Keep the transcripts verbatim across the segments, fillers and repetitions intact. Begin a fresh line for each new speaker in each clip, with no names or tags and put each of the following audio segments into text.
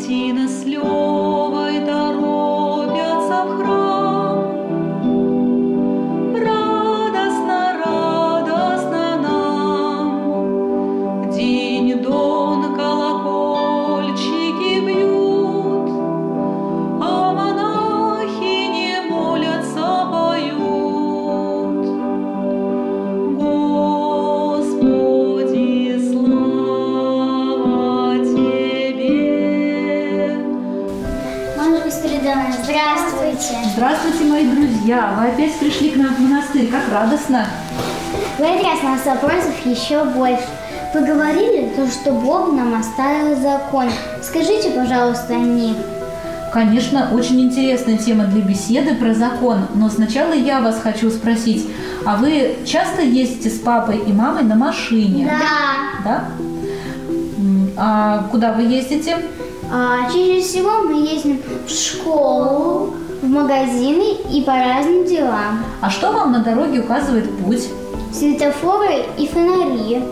Тина с Левой торопятся в храм. Радостно, радостно нам. Динь-дон колокольчики бьют, а монахини молятся, поют. Господи, слава Тебе!
Мама Спиридоновна, здравствуйте!
Здравствуйте, мои друзья! Вы опять пришли к нам в монастырь, как радостно!
В этот раз у нас вопросов еще больше. Вы говорили, то, что Бог нам оставил закон. Скажите, пожалуйста, о них.
Конечно, очень интересная тема для беседы про закон, но сначала я вас хочу спросить, а вы часто ездите с папой и мамой на машине?
Да.
Да? М, А куда вы ездите?
А, чаще всего мы ездим в школу, в магазины и по разным делам.
А что вам на дороге указывает путь?
Светофоры и фонари.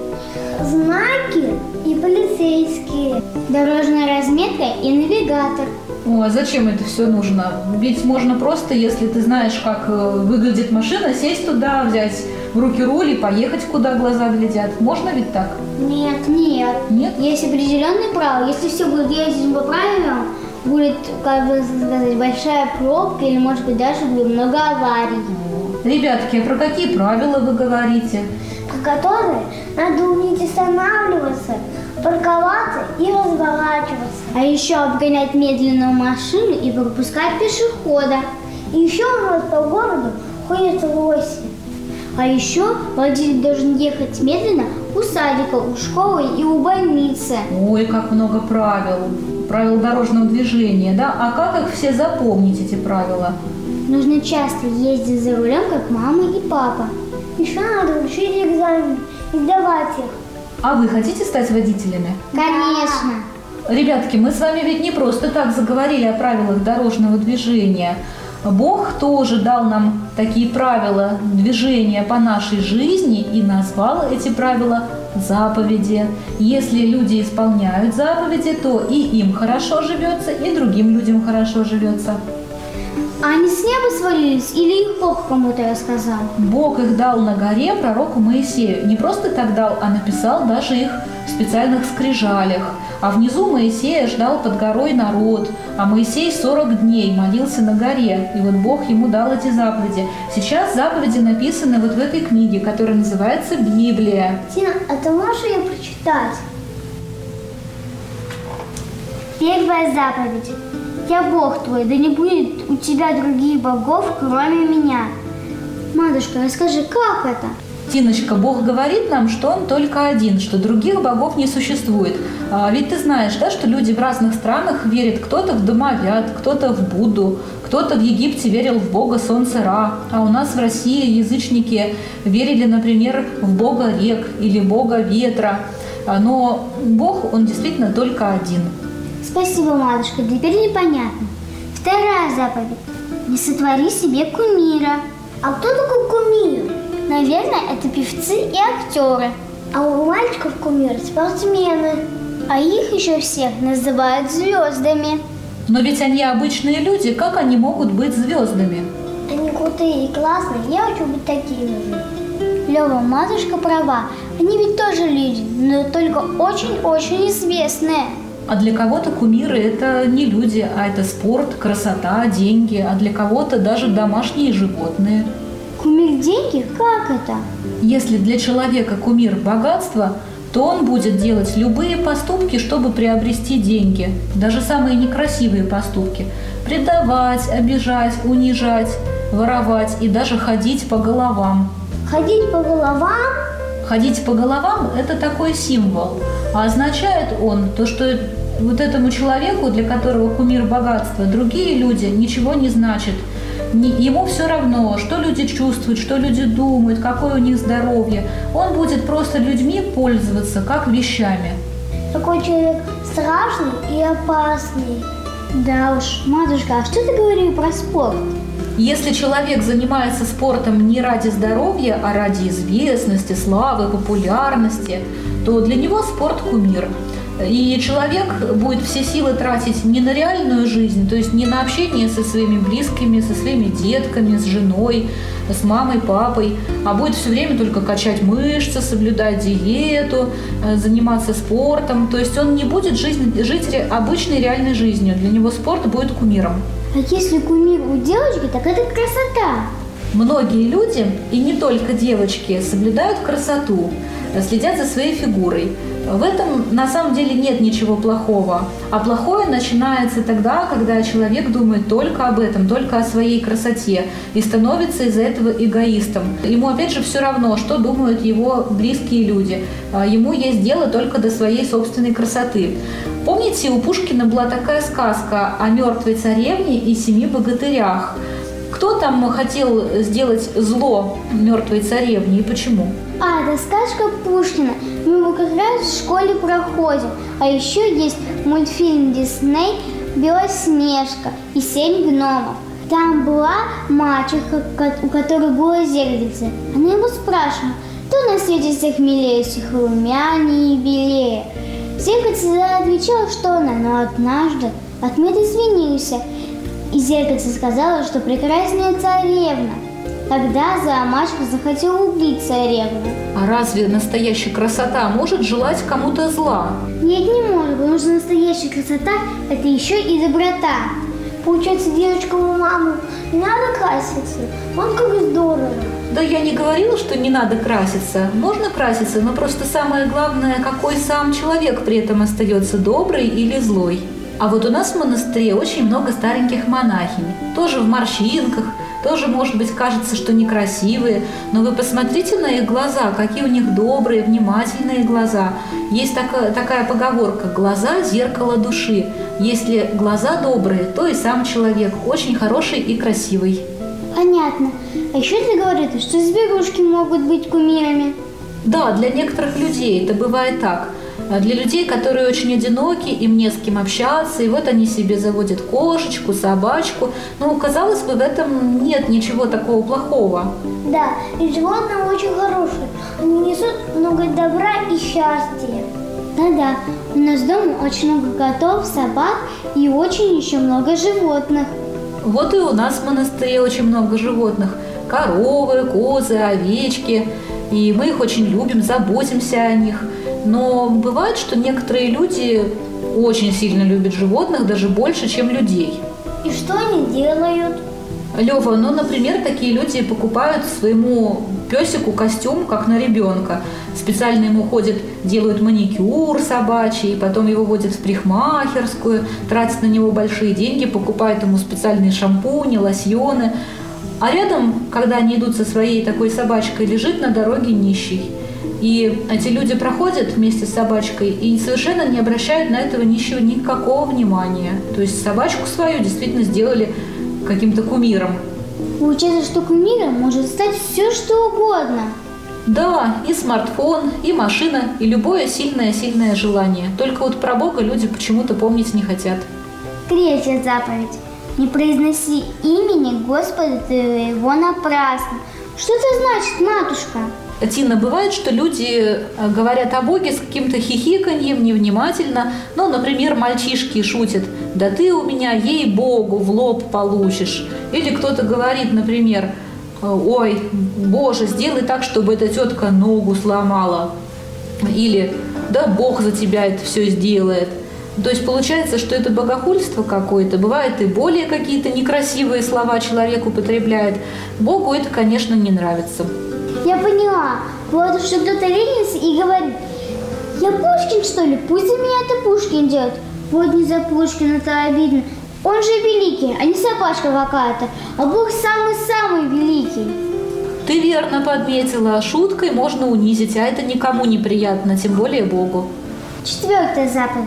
Знаки и полицейские. Дорожная разметка и навигатор.
О, а зачем это все нужно? Ведь можно просто, если ты знаешь, как э, выглядит машина, сесть туда, взять в руки руль и поехать, куда глаза глядят. Можно ведь так?
Нет, нет.
Нет?
Есть определенные правила. Если все будет ездить по правилам, будет, как бы сказать, большая пробка или, может быть, даже будет много аварий.
Ребятки, а про какие правила вы говорите?
По которым надо уметь останавливаться, парковаться и разворачиваться. А еще обгонять медленную машину и пропускать пешехода. И еще у нас по городу ходят лоси. А еще водитель должен ехать медленно у садика, у школы и у больницы.
Ой, как много правил. Правил дорожного движения, да? А как их все запомнить, эти правила?
Нужно часто ездить за рулем, как мама и папа. Еще надо учить экзамен и сдавать их.
А вы хотите стать водителями?
Конечно.
Ребятки, мы с вами ведь не просто так заговорили о правилах дорожного движения. Бог тоже дал нам такие правила движения по нашей жизни и назвал эти правила заповеди. Если люди исполняют заповеди, то и им хорошо живется, и другим людям хорошо живется.
А они с неба свалились или их Бог кому-то рассказал?
Бог их дал на горе пророку Моисею. Не просто так дал, а написал даже их в специальных скрижалях. А внизу Моисея ждал под горой народ. А Моисей сорок дней молился на горе. И вот Бог ему дал эти заповеди. Сейчас заповеди написаны вот в этой книге, которая называется Библия.
Тина, а ты можешь ее прочитать? Первая заповедь. Я Бог твой, да не будет у тебя других богов, кроме меня. Матушка, расскажи, как это?
Тиночка, Бог говорит нам, что Он только один, что других богов не существует. А ведь ты знаешь, да, что люди в разных странах верят, кто-то в домовят, кто-то в Будду, кто-то в Египте верил в бога солнца Ра, а у нас в России язычники верили, например, в бога рек или бога ветра. Но Бог, Он действительно только один.
Спасибо, матушка, теперь непонятно. Вторая заповедь. Не сотвори себе кумира. А кто такой кумир? Наверное, это певцы и актеры. А у мальчиков кумиры спортсмены. А их еще всех называют звездами.
Но ведь они обычные люди, как они могут быть звездами?
Они крутые и классные, я хочу быть такими же. Лёва, матушка права. Они ведь тоже люди, но только очень-очень известные.
А для кого-то кумиры – это не люди, а это спорт, красота, деньги, а для кого-то даже домашние животные.
Кумир деньги? Как это?
Если для человека кумир – богатство, то он будет делать любые поступки, чтобы приобрести деньги, даже самые некрасивые поступки – предавать, обижать, унижать, воровать и даже ходить по головам.
Ходить по головам?
Ходить по головам – это такой символ, а означает он то, что вот этому человеку, для которого кумир богатства, другие люди ничего не значат. Ему все равно, что люди чувствуют, что люди думают, какое у них здоровье. Он будет просто людьми пользоваться, как вещами.
Такой человек страшный и опасный. Да уж, матушка, а что ты говорила про спорт?
Если человек занимается спортом не ради здоровья, а ради известности, славы, популярности, то для него спорт – кумир. И человек будет все силы тратить не на реальную жизнь, то есть не на общение со своими близкими, со своими детками, с женой, с мамой, папой, а будет все время только качать мышцы, соблюдать диету, заниматься спортом. То есть он не будет жизнь, жить обычной реальной жизнью. Для него спорт будет кумиром.
А если кумир у девочки, так это красота.
Многие люди, и не только девочки, соблюдают красоту, следят за своей фигурой. В этом на самом деле нет ничего плохого. А плохое начинается тогда, когда человек думает только об этом, только о своей красоте и становится из-за этого эгоистом. Ему опять же все равно, что думают его близкие люди. Ему есть дело только до своей собственной красоты. Помните, у Пушкина была такая сказка о мертвой царевне и семи богатырях. Кто там хотел сделать зло мертвой царевне и почему?
А, это сказка Пушкина. Мы его как раз в школе проходим. А еще есть мультфильм Дисней «Белоснежка и семь гномов». Там была мачеха, у которой было зеркальце. Она его спрашивала, кто на свете всех милее, всех румянее и белее. Зеркальце отвечало, что она, но однажды отмет извинился. И зеркальце сказала, что прекрасная царевна. Тогда зоомачка захотела убить царевну.
А разве настоящая красота может желать кому-то зла?
Нет, не может, потому что настоящая красота – это еще и доброта. Получается, девочкам и маму не надо краситься. Вот как здорово.
Да я не говорила, что не надо краситься. Можно краситься, но просто самое главное, какой сам человек при этом остается, добрый или злой. А вот у нас в монастыре очень много стареньких монахинь, тоже в морщинках, тоже, может быть, кажется, что некрасивые, но вы посмотрите на их глаза, какие у них добрые, внимательные глаза. Есть такая, такая поговорка: глаза – зеркало души. Если глаза добрые, то и сам человек очень хороший и красивый.
Понятно. А еще ты говоришь, что зверушки могут быть кумирами?
Да, для некоторых людей это бывает так. Для людей, которые очень одиноки, им не с кем общаться, и вот они себе заводят кошечку, собачку. Но, казалось бы, в этом нет ничего такого плохого.
Да, и животные очень хорошие. Они несут много добра и счастья. Да-да, у нас дома очень много котов, собак и очень еще много животных.
Вот и у нас в монастыре очень много животных. Коровы, козы, овечки. И мы их очень любим, заботимся о них. Но бывает, что некоторые люди очень сильно любят животных, даже больше, чем людей.
И что они делают?
Лёва, ну, например, такие люди покупают своему песику костюм, как на ребенка. Специально ему ходят, делают маникюр собачий, потом его водят в парикмахерскую, тратят на него большие деньги, покупают ему специальные шампуни, лосьоны. А рядом, когда они идут со своей такой собачкой, лежит на дороге нищий. И эти люди проходят вместе с собачкой и совершенно не обращают на этого нищего никакого внимания. То есть собачку свою действительно сделали каким-то кумиром.
Получается, что кумиром может стать все, что угодно.
Да, и смартфон, и машина, и любое сильное-сильное желание. Только вот про Бога люди почему-то помнить не хотят.
Третья заповедь. Не произноси имени Господа твоего напрасно. Что это значит, матушка?
Тина, бывает, что люди говорят о Боге с каким-то хихиканьем, невнимательно. Ну, например, мальчишки шутят: «Да ты у меня, ей-богу, в лоб получишь». Или кто-то говорит, например: «Ой, Боже, сделай так, чтобы эта тетка ногу сломала». Или «Да Бог за тебя это все сделает». То есть получается, что это богохульство какое-то. Бывает и более какие-то некрасивые слова человек употребляет. Богу это, конечно, не нравится.
Я поняла. Вот что кто-то ленится и говорит: я Пушкин, что ли? Пусть за меня это Пушкин делает. Вот не за Пушкина-то обидно. Он же великий, а не собачка какая-то. А Бог самый-самый великий.
Ты верно подметила. Шуткой можно унизить, а это никому не приятно, тем более Богу.
Четвертая заповедь.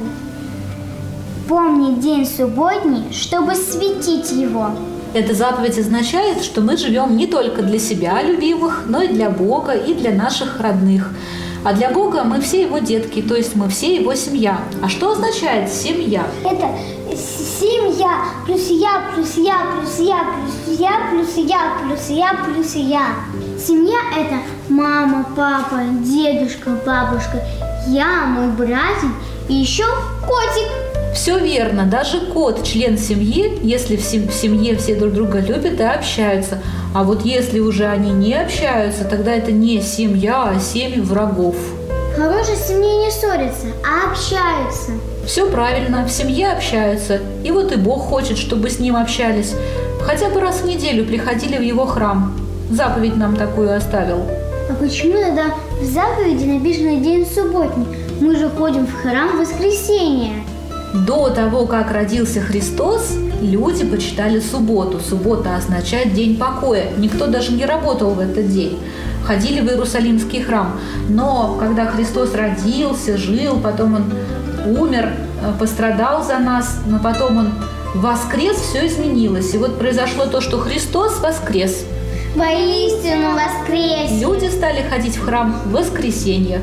Помни день субботний, чтобы светить его.
Эта заповедь означает, что мы живем не только для себя любимых, но и для Бога, и для наших родных. А для Бога мы все его детки, то есть мы все его семья. А что означает семья?
Это семья плюс я, плюс я, плюс я, плюс я, плюс я, плюс я, плюс я. Семья – это мама, папа, дедушка, бабушка, я, мой братик И еще котик.
Все верно, даже кот – член семьи, если в сем- в семье все друг друга любят и общаются. А вот если уже они не общаются, тогда это не семья, а семьи врагов.
В хорошей семье не ссорятся, а общаются.
Все правильно, в семье общаются. И вот и Бог хочет, чтобы с Ним общались. Хотя бы раз в неделю приходили в Его храм. Заповедь нам такую оставил.
А почему тогда в заповеди написано день субботний? Мы же ходим в храм в воскресенье.
До того, как родился Христос, люди почитали субботу. Суббота означает день покоя. Никто даже не работал в этот день. Ходили в Иерусалимский храм. Но когда Христос родился, жил, потом Он умер, пострадал за нас, но потом Он воскрес, все изменилось. И вот произошло то, что Христос воскрес.
Воистину воскрес.
Люди стали ходить в храм в воскресенье.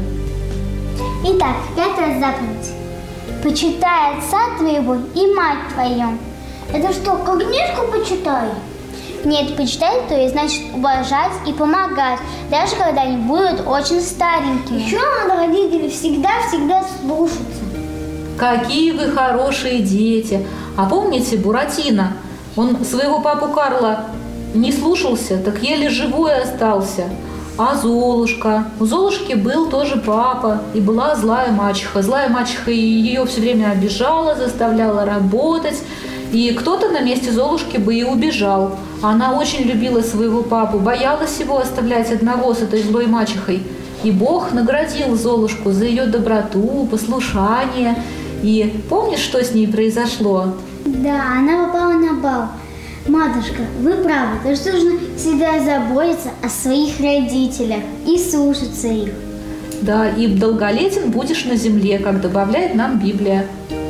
Итак, пятая заповедь. Почитай отца твоего и мать твою. Это что, как книжку почитай? Нет, почитай, то есть значит уважать и помогать, даже когда они будут очень старенькими. Еще надо родителей всегда-всегда слушаться.
Какие вы хорошие дети! А помните Буратино? Он своего папу Карла не слушался, так еле живой остался. А Золушка? У Золушки был тоже папа, и была злая мачеха. Злая мачеха ее все время обижала, заставляла работать. И кто-то на месте Золушки бы и убежал. Она очень любила своего папу, боялась его оставлять одного с этой злой мачехой. И Бог наградил Золушку за ее доброту, послушание. И помнишь, что с ней произошло?
Да, она попала на бал. Матушка, вы правы, то что нужно всегда заботиться о своих родителях и слушаться их.
Да, и долголетен будешь на земле, как добавляет нам Библия.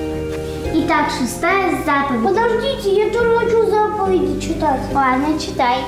Итак, шестая заповедь. Подождите, я тоже хочу заповеди читать. Ладно, читай.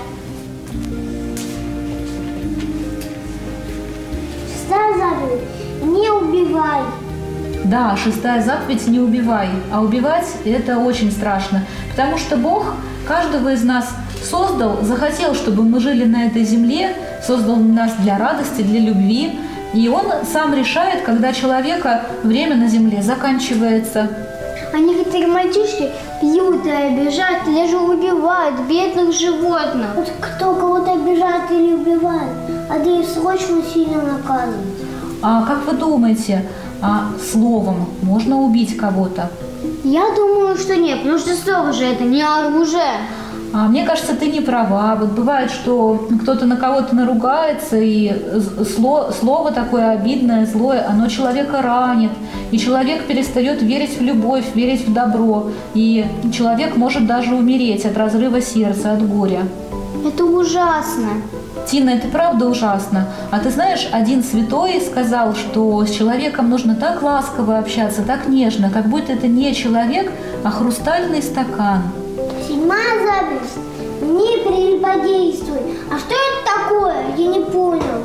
Шестая заповедь. Не убивай.
Да, шестая заповедь – не убивай. А убивать – это очень страшно, потому что Бог каждого из нас создал, захотел, чтобы мы жили на этой земле, создал нас для радости, для любви. И Он сам решает, когда человека время на земле заканчивается.
А некоторые мальчишки пьют и обижают, или же убивают бедных животных. Вот кто кого-то обижает или убивает, а да и срочно сильно наказывают.
А как вы думаете, а словом можно убить кого-то?
Я думаю, что нет, потому что слово же это не оружие.
А мне кажется, ты не права. Вот бывает, что кто-то на кого-то наругается, и зло, слово такое обидное, злое, оно человека ранит. И человек перестает верить в любовь, верить в добро. И человек может даже умереть от разрыва сердца, от горя.
Это ужасно.
Тина, это правда ужасно. А ты знаешь, один святой сказал, что с человеком нужно так ласково общаться, так нежно, как будто это не человек, а хрустальный стакан.
Седьмая заповедь. Не прелюбодействуй. А что это такое? Я не понял.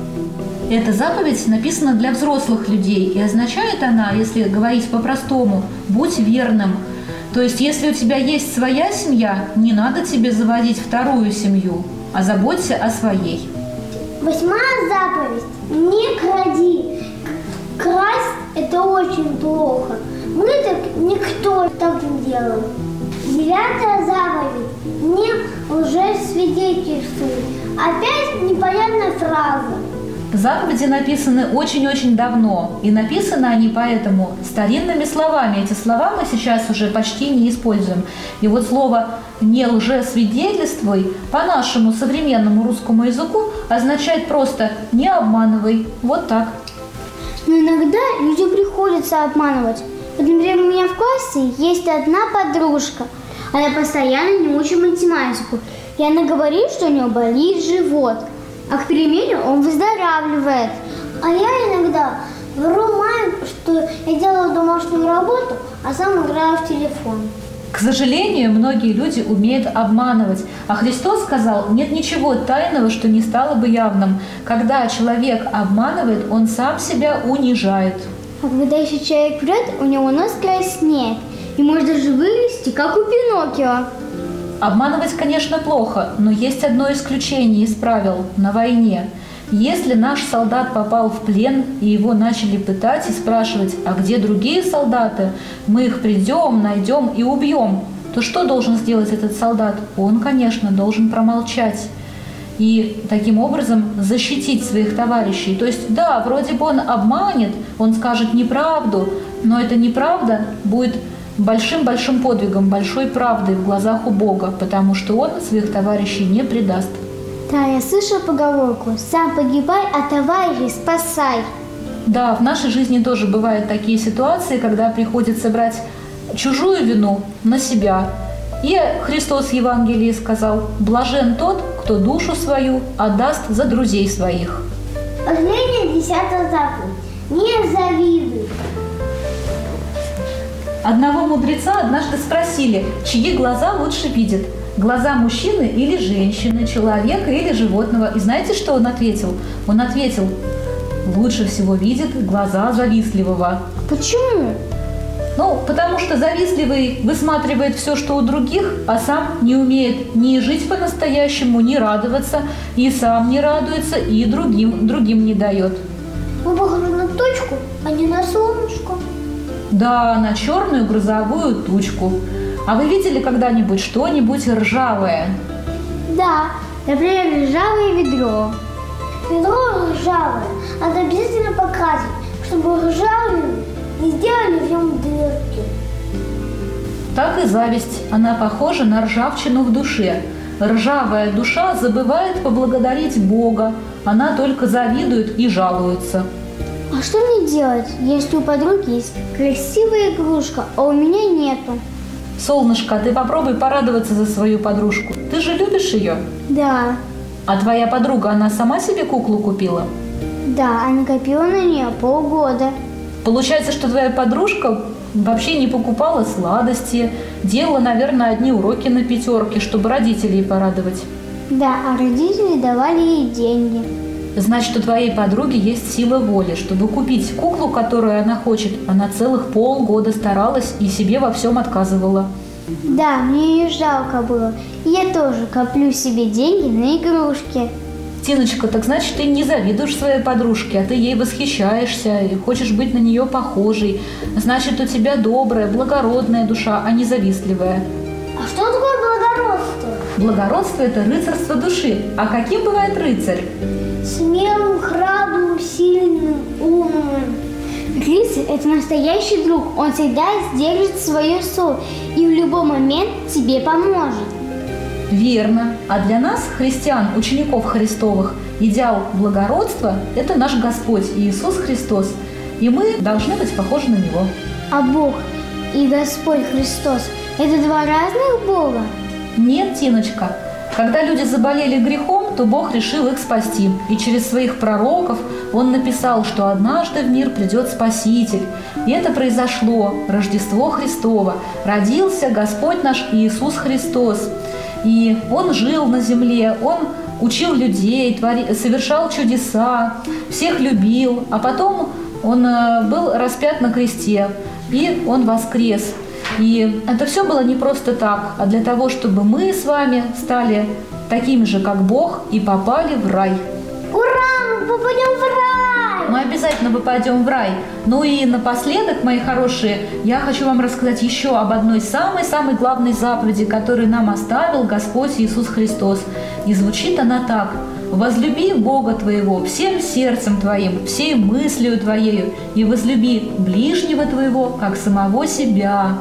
Эта заповедь написана для взрослых людей, и означает она, если говорить по-простому, будь верным. То есть, если у тебя есть своя семья, не надо тебе заводить вторую семью, а заботься о своей.
Восьмая заповедь. Не кради. Красть – это очень плохо. Мы так, никто так не делал. Девятая заповедь. Не лжесвидетельствуй. Опять непонятная фраза.
Заповеди написаны очень-очень давно, и написаны они поэтому старинными словами. Эти слова мы сейчас уже почти не используем. И вот слово «не лжесвидетельствуй» по нашему современному русскому языку означает просто «не обманывай». Вот так.
Но иногда людям приходится обманывать. Вот, например, у меня в классе есть одна подружка. Она постоянно не учит математику. И она говорит, что у нее болит живот. А к перемене он выздоравливает. А я иногда вру маме, что я делаю домашнюю работу, а сам играю в телефон.
К сожалению, многие люди умеют обманывать. А Христос сказал, нет ничего тайного, что не стало бы явным. Когда человек обманывает, он сам себя унижает.
А когда еще человек врет, у него нос краснеет. И может даже вырасти, как у Пиноккио.
Обманывать, конечно, плохо, но есть одно исключение из правил на войне. Если наш солдат попал в плен, и его начали пытать и спрашивать, а где другие солдаты, мы их придем, найдем и убьем, то что должен сделать этот солдат? Он, конечно, должен промолчать и таким образом защитить своих товарищей. То есть, да, вроде бы он обманет, он скажет неправду, но эта неправда будет большим-большим подвигом, большой правдой в глазах у Бога, потому что он своих товарищей не предаст.
Да, я слышала поговорку «Сам погибай, а товарищей спасай».
Да, в нашей жизни тоже бывают такие ситуации, когда приходится брать чужую вину на себя. И Христос в Евангелии сказал: «Блажен тот, кто душу свою отдаст за друзей своих».
Последняя десятая заповедь. Не завидуй.
Одного мудреца однажды спросили, чьи глаза лучше видят – глаза мужчины или женщины, человека или животного. И знаете, что он ответил? Он ответил: лучше всего видят глаза завистливого.
Почему?
Ну, потому что завистливый высматривает все, что у других, а сам не умеет ни жить по-настоящему, ни радоваться, и сам не радуется, и другим, другим не дает.
Мы похожи на точку, а не на солнышко.
Да, на черную грузовую тучку. А вы видели когда-нибудь что-нибудь ржавое?
Да, например, ржавое ведро. Ведро ржавое надо обязательно покрасить, чтобы ржавым не сделали в нем дырки.
Так и зависть. Она похожа на ржавчину в душе. Ржавая душа забывает поблагодарить Бога. Она только завидует и жалуется.
А что мне делать, если у подруги есть красивая игрушка, а у меня нету?
Солнышко, ты попробуй порадоваться за свою подружку. Ты же любишь ее?
Да.
А твоя подруга, она сама себе куклу купила?
Да, она копила на нее полгода.
Получается, что твоя подружка вообще не покупала сладости, делала, наверное, одни уроки на пятерке, чтобы родителей порадовать.
Да, а родители давали ей деньги.
Значит, у твоей подруги есть сила воли. Чтобы купить куклу, которую она хочет, она целых полгода старалась и себе во всем отказывала.
Да, мне ее жалко было. И я тоже коплю себе деньги на игрушки.
Тиночка, так значит, ты не завидуешь своей подружке, а ты ей восхищаешься и хочешь быть на нее похожей. Значит, у тебя добрая, благородная душа, а не завистливая.
А что такое благородство?
Благородство – это рыцарство души. А каким бывает рыцарь?
Смелым, храбрым, сильным, умным. Рыцарь – это настоящий друг. Он всегда сдержит свое слово и в любой момент тебе поможет.
Верно. А для нас, христиан, учеников Христовых, идеал благородства – это наш Господь Иисус Христос. И мы должны быть похожи на Него.
А Бог и Господь Христос – это два разных Бога?
Нет, Тиночка. Когда люди заболели грехом, то Бог решил их спасти. И через своих пророков Он написал, что однажды в мир придет Спаситель. И это произошло, Рождество Христово. Родился Господь наш Иисус Христос. И Он жил на земле, Он учил людей, твори, совершал чудеса, всех любил. А потом Он был распят на кресте, и Он воскрес. И это все было не просто так, а для того, чтобы мы с вами стали такими же, как Бог, и попали в рай.
Ура! Мы попадем в рай!
Мы обязательно попадем в рай. Ну и напоследок, мои хорошие, я хочу вам рассказать еще об одной самой-самой главной заповеди, которую нам оставил Господь Иисус Христос. И звучит она так: «Возлюби Бога твоего всем сердцем твоим, всей мыслью твоею, и возлюби ближнего твоего, как самого себя».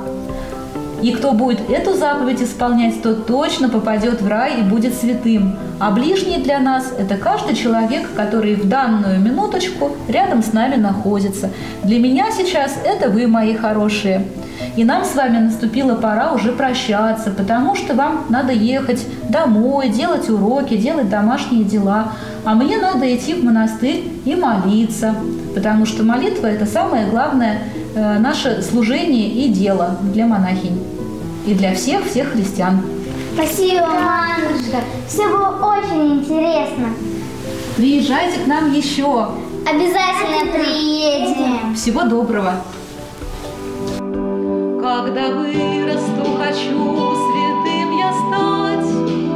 И кто будет эту заповедь исполнять, тот точно попадет в рай и будет святым. А ближний для нас – это каждый человек, который в данную минуточку рядом с нами находится. Для меня сейчас это вы, мои хорошие. И нам с вами наступила пора уже прощаться, потому что вам надо ехать домой, делать уроки, делать домашние дела. А мне надо идти в монастырь и молиться, потому что молитва – это самое главное э, наше служение и дело для монахинь. И для всех-всех христиан.
Спасибо, Манюшка. Все было очень интересно.
Приезжайте к нам еще.
Обязательно приедем.
Всего доброго.
Когда вырасту, хочу святым я стать,